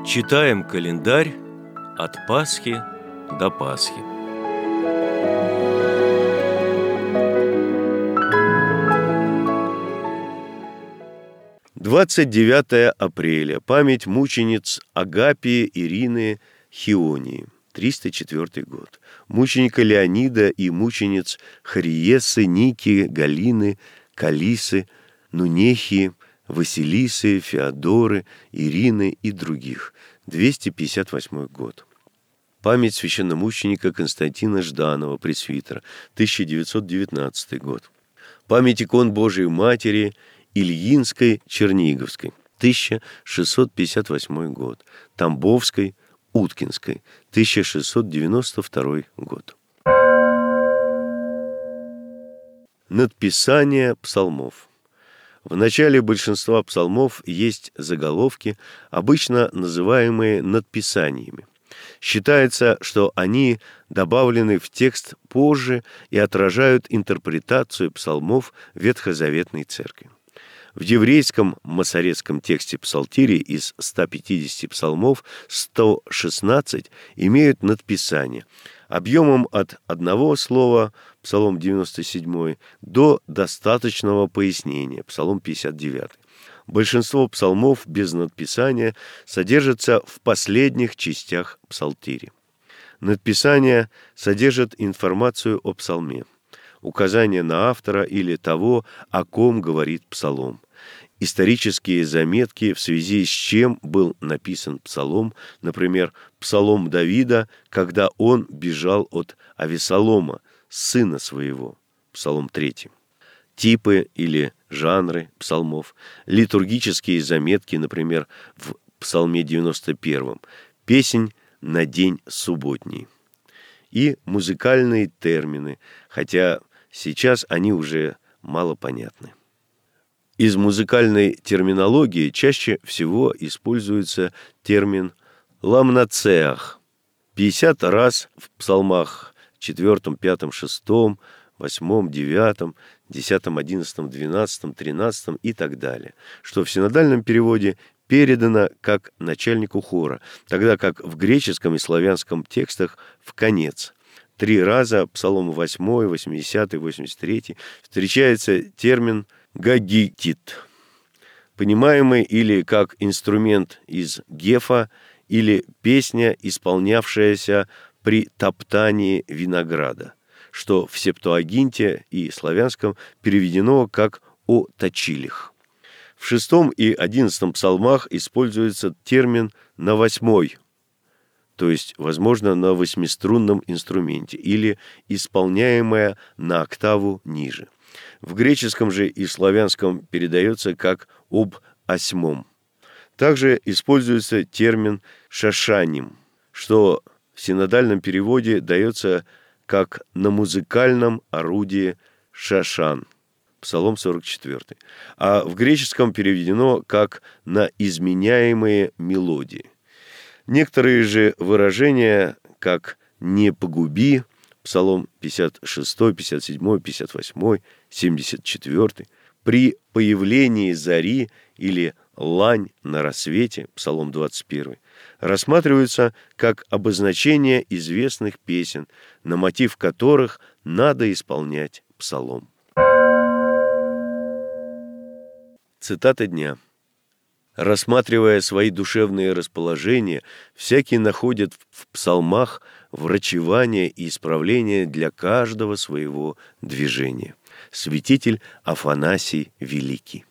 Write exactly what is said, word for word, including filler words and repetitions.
Читаем календарь от Пасхи до Пасхи. двадцать девятое апреля. Память мучениц Агапии Ирины Хионии. триста четвёртый год. Мученика Леонида и мучениц Хариесы, Ники, Галины, Калисы, Нунехии, Василисы, Феодоры, Ирины и других. двести пятьдесят восьмой год. Память священномученика Константина Жданова, пресвитера, тысяча девятьсот девятнадцатый год. Память икон Божией Матери Ильинской, Черниговской, тысяча шестьсот пятьдесят восьмой год. Тамбовской, Уткинской, тысяча шестьсот девяносто второй год. Надписание псалмов. В начале большинства псалмов есть заголовки, обычно называемые надписаниями. Считается, что они добавлены в текст позже и отражают интерпретацию псалмов Ветхозаветной Церкви. В еврейском масоретском тексте Псалтири из ста пятидесяти псалмов сто шестнадцать имеют надписание объемом от одного слова, Псалом девяносто седьмой, до достаточного пояснения, Псалом пятьдесят девятый. Большинство псалмов без надписания содержатся в последних частях Псалтири. Надписание содержит информацию о псалме, указание на автора или того, о ком говорит псалом, исторические заметки, в связи с чем был написан псалом, например, псалом Давида, когда он бежал от Авесолома, сына своего, Псалом третий. Типы или жанры псалмов, литургические заметки, например, в Псалме девяносто первом, песнь на день субботний, и музыкальные термины, хотя сейчас они уже мало понятны. Из музыкальной терминологии чаще всего используется термин «ламнацеах». пятьдесят раз в псалмах четвёртом, пятом, шестом, восьмом, девятом, десятом, одиннадцатом, двенадцатом, тринадцатом и так далее, что в синодальном переводе передано как начальнику хора, тогда как в греческом и славянском текстах в конец. Три раза псалом восьмой, восьмидесятый, восемьдесят третий встречается термин «гагитит», понимаемый или как инструмент из гефа, или песня, исполнявшаяся при топтании винограда, что в Септуагинте и славянском переведено как «о точилих». В шестом и одиннадцатом псалмах используется термин «на восьмой», то есть, возможно, на восьмиструнном инструменте, или исполняемая на октаву ниже. В греческом же и славянском передается как «об осьмом». Также используется термин «шашаним», что в синодальном переводе дается как «на музыкальном орудии шашан», Псалом сорок четвёртый, а в греческом переведено как «на изменяемые мелодии». Некоторые же выражения, как «не погуби», Псалом пятьдесят шестой, пятьдесят седьмой, пятьдесят восьмой, семьдесят четвёртый, при появлении зари или лань на рассвете, Псалом двадцать первый, рассматриваются как обозначение известных песен, на мотив которых надо исполнять псалом. Цитата дня. Рассматривая свои душевные расположения, всякий находит в псалмах врачевание и исправление для каждого своего движения. Святитель Афанасий Великий.